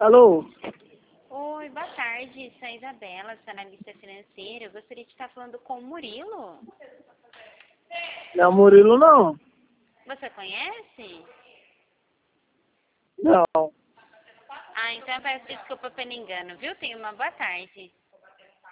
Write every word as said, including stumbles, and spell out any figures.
Alô? Oi, boa tarde. Sou a Isabela, sou analista financeira. Eu gostaria de estar falando com o Murilo. Não é o Murilo, não. Você conhece? Não. Ah, então eu peço desculpa pelo engano, viu? Tenha uma boa tarde.